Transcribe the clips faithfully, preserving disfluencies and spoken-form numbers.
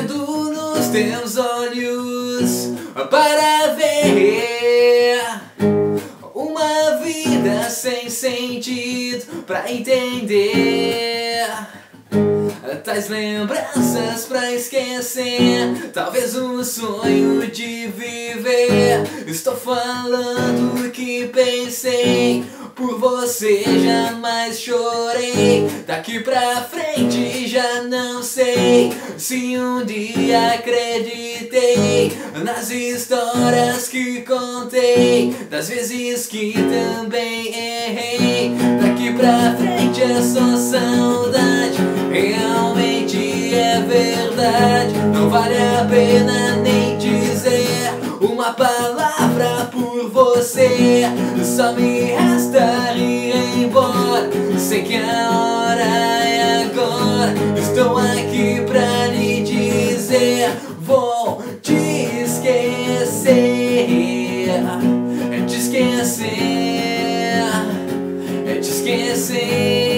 olhando nos teus olhos para ver uma vida sem sentido, pra entender tais lembranças pra esquecer, talvez um sonho de viver. Estou falando o que pensei, por você jamais chorei. Daqui pra frente já não sei se um dia acreditei nas histórias que contei, das vezes que também errei. Daqui pra frente é só saudade, realmente é verdade. Não vale a pena nem dizer uma palavra por você, só me resta ir embora. Sei que a hora é agora, estou aqui pra lhe dizer: vou te esquecer, é te esquecer, é te esquecer.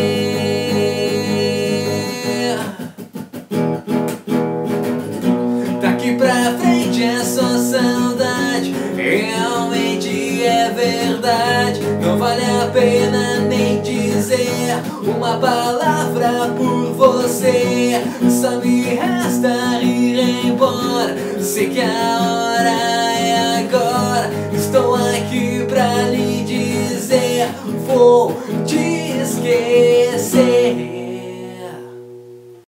Daqui pra frente é só saudade, realmente é verdade. Não vale a pena nem dizer uma palavra por você, só me